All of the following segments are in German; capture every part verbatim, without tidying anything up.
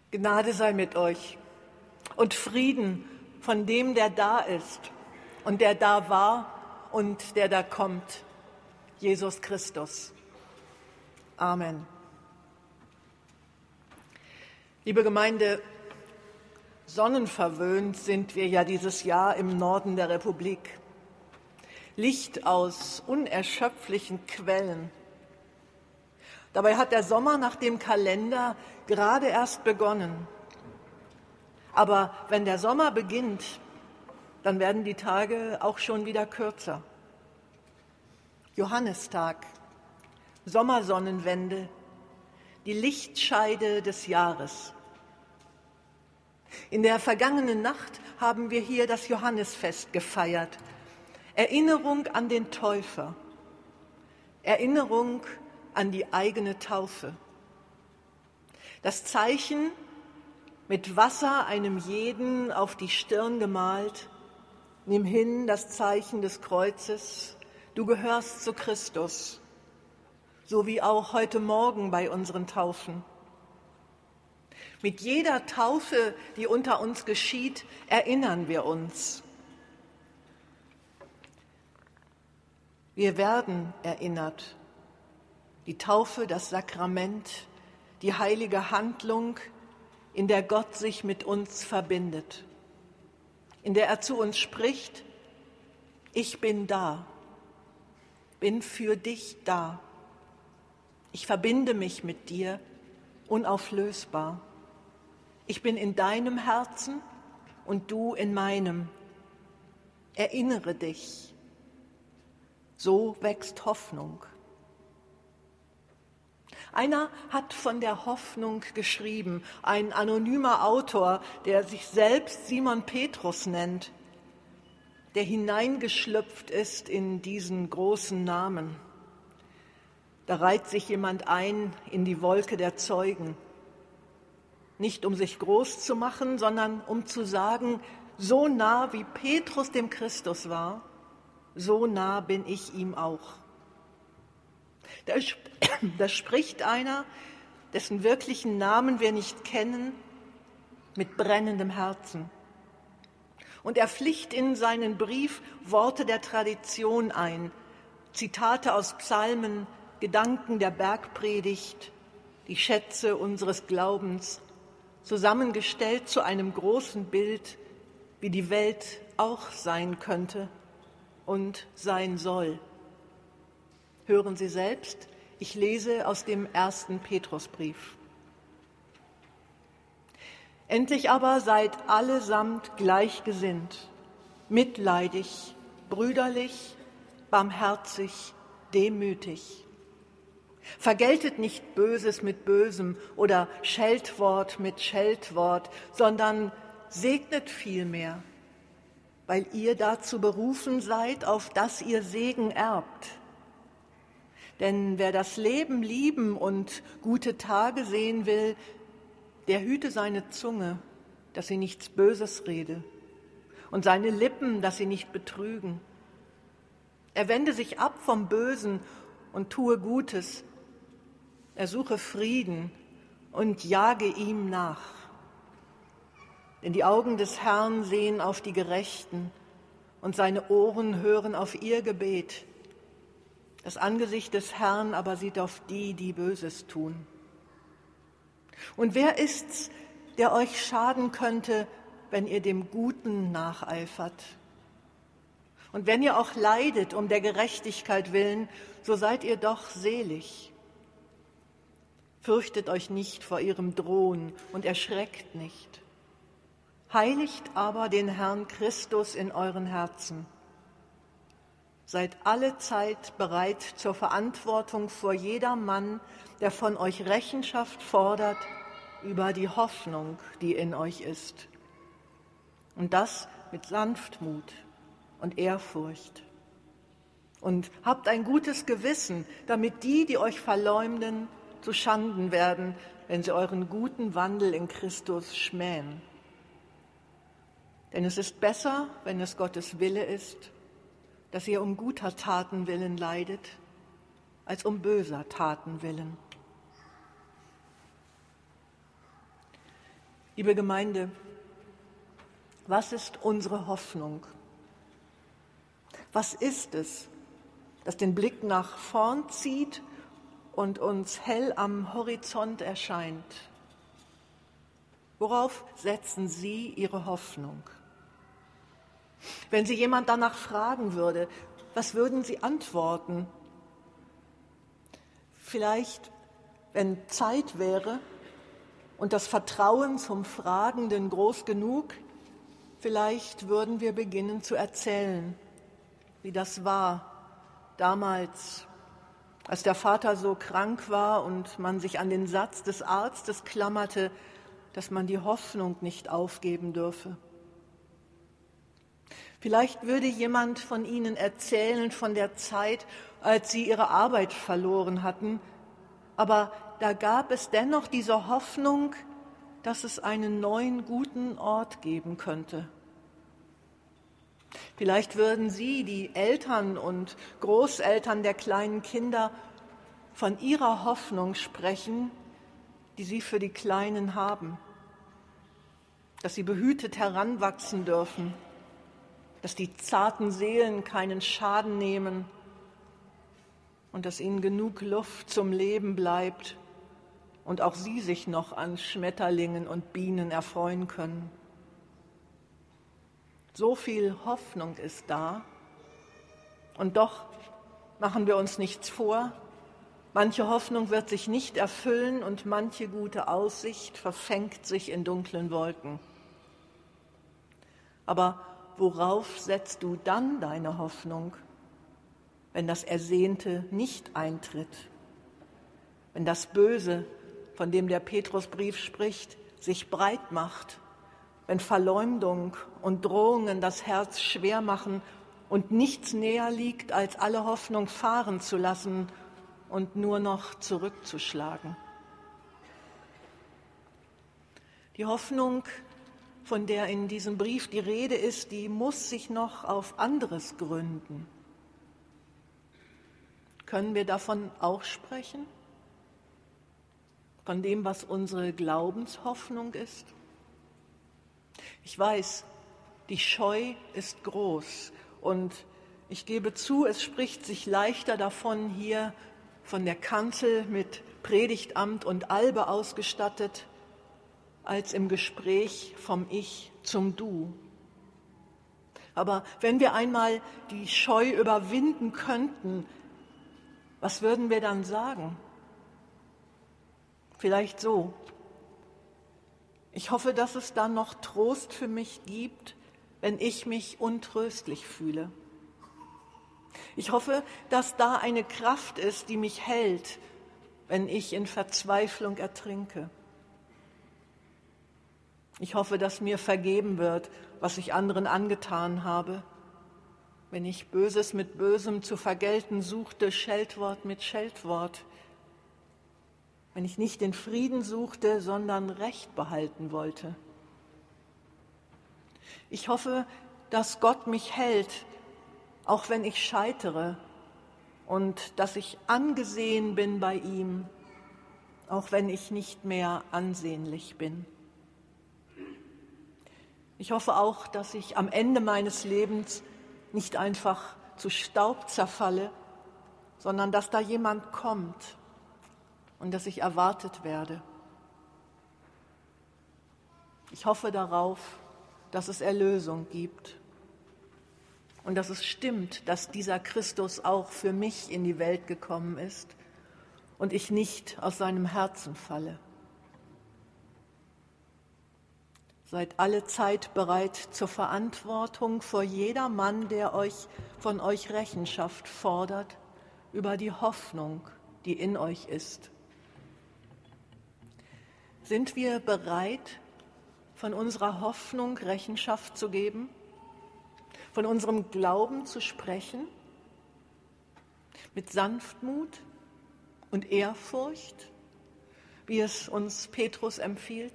Gnade sei mit euch und Frieden von dem, der da ist und der da war und der da kommt, Jesus Christus. Amen. Liebe Gemeinde, sonnenverwöhnt sind wir ja dieses Jahr im Norden der Republik. Licht aus unerschöpflichen Quellen. Dabei hat der Sommer nach dem Kalender gerade erst begonnen. Aber wenn der Sommer beginnt, dann werden die Tage auch schon wieder kürzer. Johannistag, Sommersonnenwende, die Lichtscheide des Jahres. In der vergangenen Nacht haben wir hier das Johannisfest gefeiert. Erinnerung an den Täufer, Erinnerung an die eigene Taufe. Das Zeichen, mit Wasser einem jeden auf die Stirn gemalt, nimm hin das Zeichen des Kreuzes, du gehörst zu Christus, so wie auch heute Morgen bei unseren Taufen. Mit jeder Taufe, die unter uns geschieht, erinnern wir uns. Wir werden erinnert. Die Taufe, das Sakrament, die heilige Handlung, in der Gott sich mit uns verbindet, in der er zu uns spricht: Ich bin da, bin für dich da. Ich verbinde mich mit dir, unauflösbar. Ich bin in deinem Herzen und du in meinem. Erinnere dich. So wächst Hoffnung. Einer hat von der Hoffnung geschrieben, ein anonymer Autor, der sich selbst Simon Petrus nennt, der hineingeschlüpft ist in diesen großen Namen. Da reiht sich jemand ein in die Wolke der Zeugen, nicht um sich groß zu machen, sondern um zu sagen, so nah wie Petrus dem Christus war, so nah bin ich ihm auch. Da, da spricht einer, dessen wirklichen Namen wir nicht kennen, mit brennendem Herzen. Und er pflicht in seinen Brief Worte der Tradition ein, Zitate aus Psalmen, Gedanken der Bergpredigt, die Schätze unseres Glaubens, zusammengestellt zu einem großen Bild, wie die Welt auch sein könnte und sein soll. Hören Sie selbst, ich lese aus dem ersten Petrusbrief. Endlich aber seid allesamt gleichgesinnt, mitleidig, brüderlich, barmherzig, demütig. Vergeltet nicht Böses mit Bösem oder Scheltwort mit Scheltwort, sondern segnet vielmehr, weil ihr dazu berufen seid, auf dass ihr Segen erbt. Denn wer das Leben lieben und gute Tage sehen will, der hüte seine Zunge, dass sie nichts Böses rede, und seine Lippen, dass sie nicht betrügen. Er wende sich ab vom Bösen und tue Gutes. Er suche Frieden und jage ihm nach. Denn die Augen des Herrn sehen auf die Gerechten und seine Ohren hören auf ihr Gebet. Das Angesicht des Herrn aber sieht auf die, die Böses tun. Und wer ist's, der euch schaden könnte, wenn ihr dem Guten nacheifert? Und wenn ihr auch leidet um der Gerechtigkeit willen, so seid ihr doch selig. Fürchtet euch nicht vor ihrem Drohen und erschreckt nicht. Heiligt aber den Herrn Christus in euren Herzen. Seid alle Zeit bereit zur Verantwortung vor jedermann, der von euch Rechenschaft fordert über die Hoffnung, die in euch ist. Und das mit Sanftmut und Ehrfurcht. Und habt ein gutes Gewissen, damit die, die euch verleumden, zu Schanden werden, wenn sie euren guten Wandel in Christus schmähen. Denn es ist besser, wenn es Gottes Wille ist, dass ihr um guter Taten willen leidet, als um böser Taten willen. Liebe Gemeinde, was ist unsere Hoffnung? Was ist es, das den Blick nach vorn zieht und uns hell am Horizont erscheint? Worauf setzen Sie Ihre Hoffnung? Wenn Sie jemand danach fragen würde, was würden Sie antworten? Vielleicht, wenn Zeit wäre und das Vertrauen zum Fragenden groß genug, vielleicht würden wir beginnen zu erzählen, wie das war damals, als der Vater so krank war und man sich an den Satz des Arztes klammerte, dass man die Hoffnung nicht aufgeben dürfe. Vielleicht würde jemand von Ihnen erzählen von der Zeit, als Sie Ihre Arbeit verloren hatten, aber da gab es dennoch diese Hoffnung, dass es einen neuen guten Ort geben könnte. Vielleicht würden Sie, die Eltern und Großeltern der kleinen Kinder, von ihrer Hoffnung sprechen, die Sie für die Kleinen haben, dass sie behütet heranwachsen dürfen, dass die zarten Seelen keinen Schaden nehmen und dass ihnen genug Luft zum Leben bleibt und auch sie sich noch an Schmetterlingen und Bienen erfreuen können. So viel Hoffnung ist da und doch machen wir uns nichts vor. Manche Hoffnung wird sich nicht erfüllen und manche gute Aussicht verfängt sich in dunklen Wolken. Aber worauf setzt du dann deine Hoffnung, wenn das Ersehnte nicht eintritt, wenn das Böse, von dem der Petrusbrief spricht, sich breit macht, wenn Verleumdung und Drohungen das Herz schwer machen und nichts näher liegt, als alle Hoffnung fahren zu lassen und nur noch zurückzuschlagen? Die Hoffnung, von der in diesem Brief die Rede ist, die muss sich noch auf anderes gründen. Können wir davon auch sprechen? Von dem, was unsere Glaubenshoffnung ist? Ich weiß, die Scheu ist groß und ich gebe zu, es spricht sich leichter davon, hier von der Kanzel mit Predigtamt und Albe ausgestattet, als im Gespräch vom Ich zum Du. Aber wenn wir einmal die Scheu überwinden könnten, was würden wir dann sagen? Vielleicht so: Ich hoffe, dass es dann noch Trost für mich gibt, wenn ich mich untröstlich fühle. Ich hoffe, dass da eine Kraft ist, die mich hält, wenn ich in Verzweiflung ertrinke. Ich hoffe, dass mir vergeben wird, was ich anderen angetan habe, wenn ich Böses mit Bösem zu vergelten suchte, Scheltwort mit Scheltwort, wenn ich nicht den Frieden suchte, sondern Recht behalten wollte. Ich hoffe, dass Gott mich hält, auch wenn ich scheitere, und dass ich angesehen bin bei ihm, auch wenn ich nicht mehr ansehnlich bin. Ich hoffe auch, dass ich am Ende meines Lebens nicht einfach zu Staub zerfalle, sondern dass da jemand kommt und dass ich erwartet werde. Ich hoffe darauf, dass es Erlösung gibt und dass es stimmt, dass dieser Christus auch für mich in die Welt gekommen ist und ich nicht aus seinem Herzen falle. Seid alle Zeit bereit zur Verantwortung vor jedermann, der euch von euch Rechenschaft fordert über die Hoffnung, die in euch ist. Sind wir bereit, von unserer Hoffnung Rechenschaft zu geben, von unserem Glauben zu sprechen, mit Sanftmut und Ehrfurcht, wie es uns Petrus empfiehlt?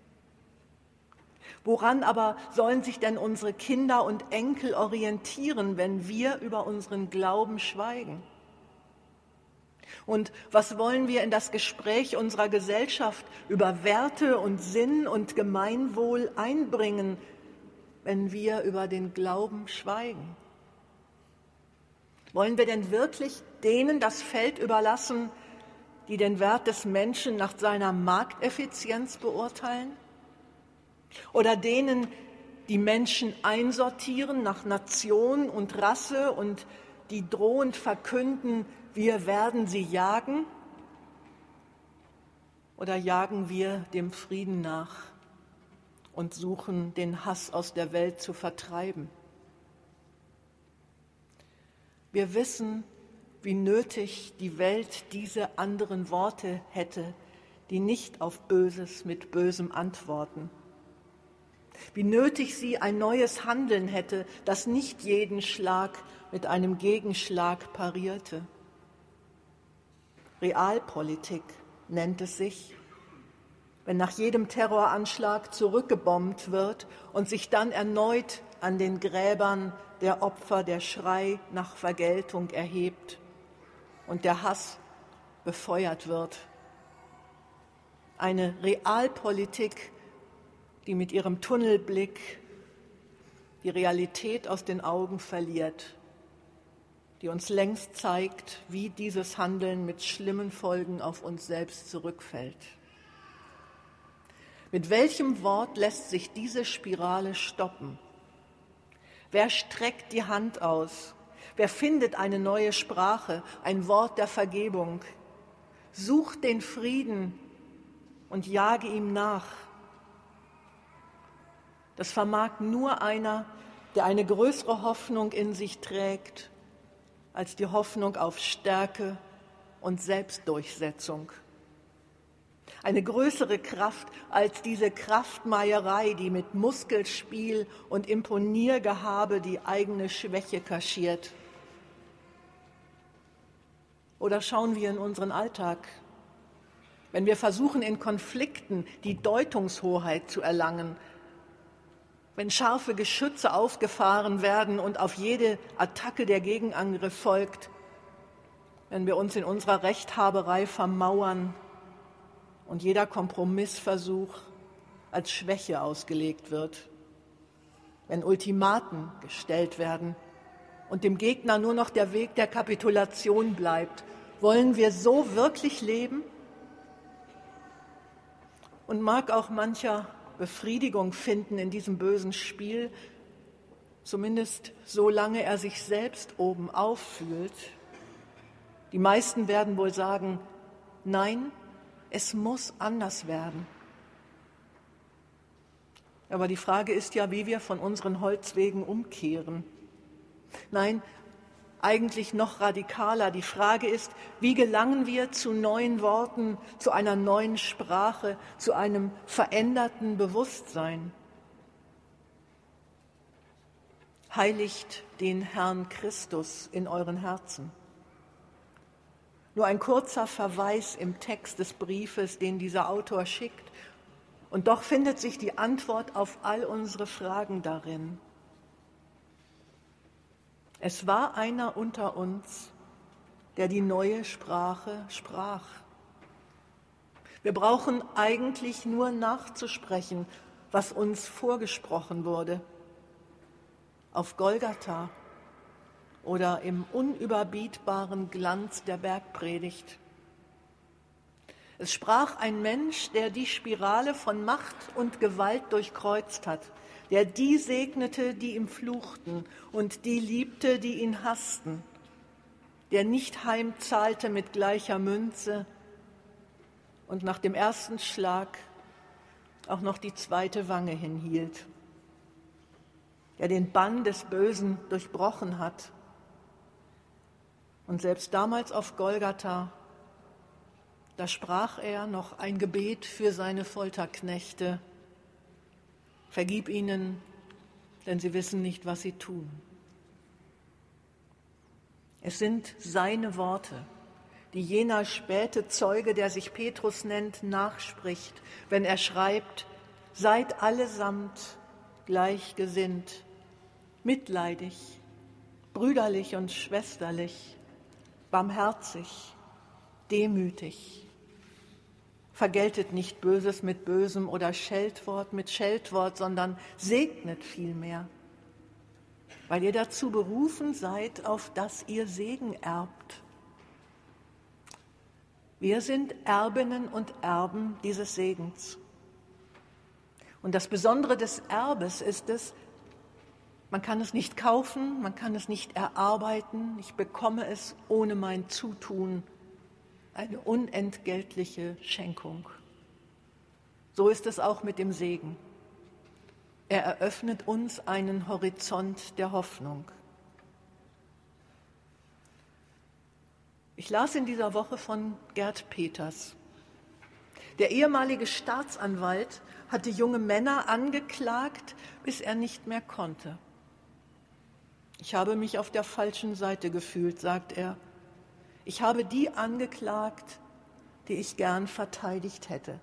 Woran aber sollen sich denn unsere Kinder und Enkel orientieren, wenn wir über unseren Glauben schweigen? Und was wollen wir in das Gespräch unserer Gesellschaft über Werte und Sinn und Gemeinwohl einbringen, wenn wir über den Glauben schweigen? Wollen wir denn wirklich denen das Feld überlassen, die den Wert des Menschen nach seiner Markteffizienz beurteilen? Oder denen, die Menschen einsortieren nach Nation und Rasse und die drohend verkünden, wir werden sie jagen? Oder jagen wir dem Frieden nach und suchen, den Hass aus der Welt zu vertreiben? Wir wissen, wie nötig die Welt diese anderen Worte hätte, die nicht auf Böses mit Bösem antworten. Wie nötig sie ein neues Handeln hätte, das nicht jeden Schlag mit einem Gegenschlag parierte. Realpolitik nennt es sich, wenn nach jedem Terroranschlag zurückgebombt wird und sich dann erneut an den Gräbern der Opfer der Schrei nach Vergeltung erhebt und der Hass befeuert wird. Eine Realpolitik, die mit ihrem Tunnelblick die Realität aus den Augen verliert, die uns längst zeigt, wie dieses Handeln mit schlimmen Folgen auf uns selbst zurückfällt. Mit welchem Wort lässt sich diese Spirale stoppen? Wer streckt die Hand aus? Wer findet eine neue Sprache, ein Wort der Vergebung? Sucht den Frieden und jage ihm nach. Das vermag nur einer, der eine größere Hoffnung in sich trägt, als die Hoffnung auf Stärke und Selbstdurchsetzung. Eine größere Kraft als diese Kraftmeierei, die mit Muskelspiel und Imponiergehabe die eigene Schwäche kaschiert. Oder schauen wir in unseren Alltag, wenn wir versuchen, in Konflikten die Deutungshoheit zu erlangen, wenn scharfe Geschütze aufgefahren werden und auf jede Attacke der Gegenangriff folgt, wenn wir uns in unserer Rechthaberei vermauern und jeder Kompromissversuch als Schwäche ausgelegt wird, wenn Ultimaten gestellt werden und dem Gegner nur noch der Weg der Kapitulation bleibt, wollen wir so wirklich leben? Und mag auch mancher Befriedigung finden in diesem bösen Spiel, zumindest solange er sich selbst oben auffühlt. Die meisten werden wohl sagen, nein, es muss anders werden. Aber die Frage ist ja, wie wir von unseren Holzwegen umkehren. Nein, eigentlich noch radikaler. Die Frage ist, wie gelangen wir zu neuen Worten, zu einer neuen Sprache, zu einem veränderten Bewusstsein? Heiligt den Herrn Christus in euren Herzen. Nur ein kurzer Verweis im Text des Briefes, den dieser Autor schickt. Und doch findet sich die Antwort auf all unsere Fragen darin. Es war einer unter uns, der die neue Sprache sprach. Wir brauchen eigentlich nur nachzusprechen, was uns vorgesprochen wurde. Auf Golgatha oder im unüberbietbaren Glanz der Bergpredigt. Es sprach ein Mensch, der die Spirale von Macht und Gewalt durchkreuzt hat, der die segnete, die ihm fluchten, und die liebte, die ihn hassten, der nicht heimzahlte mit gleicher Münze und nach dem ersten Schlag auch noch die zweite Wange hinhielt, der den Bann des Bösen durchbrochen hat. Und selbst damals auf Golgatha, da sprach er noch ein Gebet für seine Folterknechte: Vergib ihnen, denn sie wissen nicht, was sie tun. Es sind seine Worte, die jener späte Zeuge, der sich Petrus nennt, nachspricht, wenn er schreibt: Seid allesamt gleichgesinnt, mitleidig, brüderlich und schwesterlich, barmherzig, demütig. Vergeltet nicht Böses mit Bösem oder Scheltwort mit Scheltwort, sondern segnet vielmehr, weil ihr dazu berufen seid, auf dass ihr Segen erbt. Wir sind Erbinnen und Erben dieses Segens. Und das Besondere des Erbes ist es, man kann es nicht kaufen, man kann es nicht erarbeiten, ich bekomme es ohne mein Zutun, eine unentgeltliche Schenkung. So ist es auch mit dem Segen. Er eröffnet uns einen Horizont der Hoffnung. Ich las in dieser Woche von Gerd Peters. Der ehemalige Staatsanwalt hatte junge Männer angeklagt, bis er nicht mehr konnte. Ich habe mich auf der falschen Seite gefühlt, sagt er. Ich habe die angeklagt, die ich gern verteidigt hätte.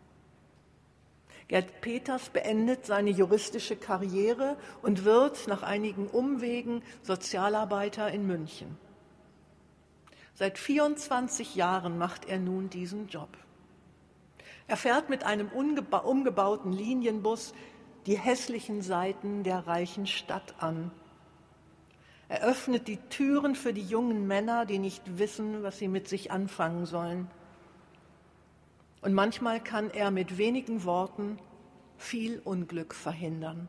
Gerd Peters beendet seine juristische Karriere und wird nach einigen Umwegen Sozialarbeiter in München. Seit vierundzwanzig Jahren macht er nun diesen Job. Er fährt mit einem umgeba- umgebauten Linienbus die hässlichen Seiten der reichen Stadt an. Er öffnet die Türen für die jungen Männer, die nicht wissen, was sie mit sich anfangen sollen. Und manchmal kann er mit wenigen Worten viel Unglück verhindern.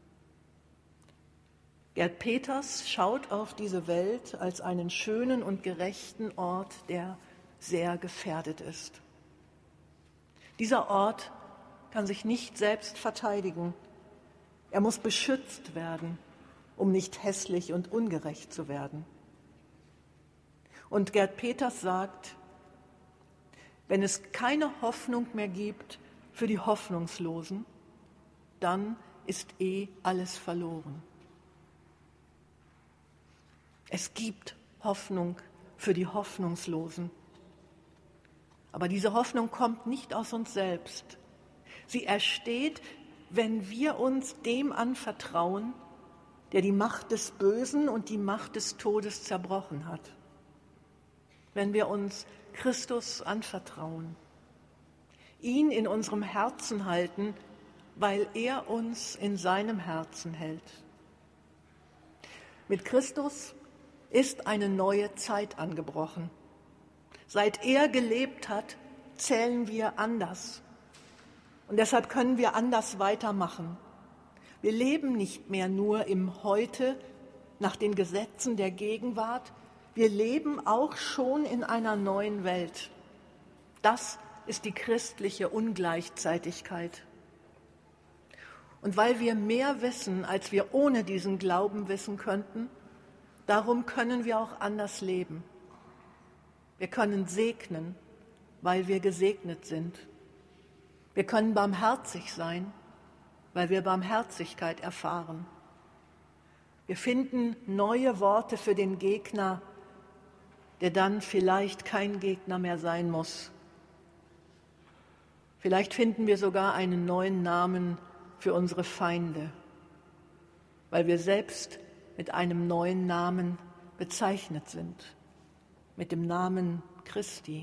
Gerd Peters schaut auf diese Welt als einen schönen und gerechten Ort, der sehr gefährdet ist. Dieser Ort kann sich nicht selbst verteidigen. Er muss beschützt werden, um nicht hässlich und ungerecht zu werden. Und Gerd Peters sagt, wenn es keine Hoffnung mehr gibt für die Hoffnungslosen, dann ist eh alles verloren. Es gibt Hoffnung für die Hoffnungslosen. Aber diese Hoffnung kommt nicht aus uns selbst. Sie entsteht, wenn wir uns dem anvertrauen, der die Macht des Bösen und die Macht des Todes zerbrochen hat. Wenn wir uns Christus anvertrauen, ihn in unserem Herzen halten, weil er uns in seinem Herzen hält. Mit Christus ist eine neue Zeit angebrochen. Seit er gelebt hat, zählen wir anders. Und deshalb können wir anders weitermachen. Wir leben nicht mehr nur im Heute nach den Gesetzen der Gegenwart. Wir leben auch schon in einer neuen Welt. Das ist die christliche Ungleichzeitigkeit. Und weil wir mehr wissen, als wir ohne diesen Glauben wissen könnten, darum können wir auch anders leben. Wir können segnen, weil wir gesegnet sind. Wir können barmherzig sein, weil wir Barmherzigkeit erfahren. Wir finden neue Worte für den Gegner, der dann vielleicht kein Gegner mehr sein muss. Vielleicht finden wir sogar einen neuen Namen für unsere Feinde, weil wir selbst mit einem neuen Namen bezeichnet sind, mit dem Namen Christi.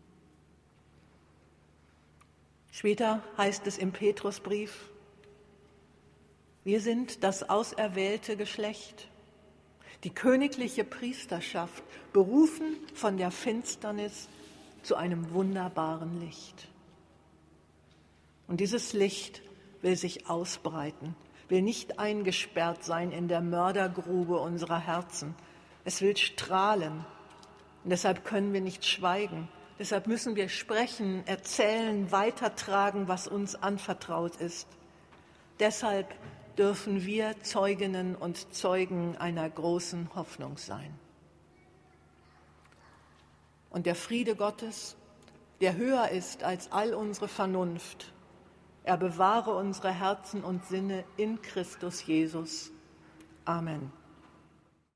Später heißt es im Petrusbrief, wir sind das auserwählte Geschlecht, die königliche Priesterschaft, berufen von der Finsternis zu einem wunderbaren Licht. Und dieses Licht will sich ausbreiten, will nicht eingesperrt sein in der Mördergrube unserer Herzen. Es will strahlen. Und deshalb können wir nicht schweigen. Deshalb müssen wir sprechen, erzählen, weitertragen, was uns anvertraut ist. Deshalb dürfen wir Zeuginnen und Zeugen einer großen Hoffnung sein. Und der Friede Gottes, der höher ist als all unsere Vernunft, er bewahre unsere Herzen und Sinne in Christus Jesus. Amen.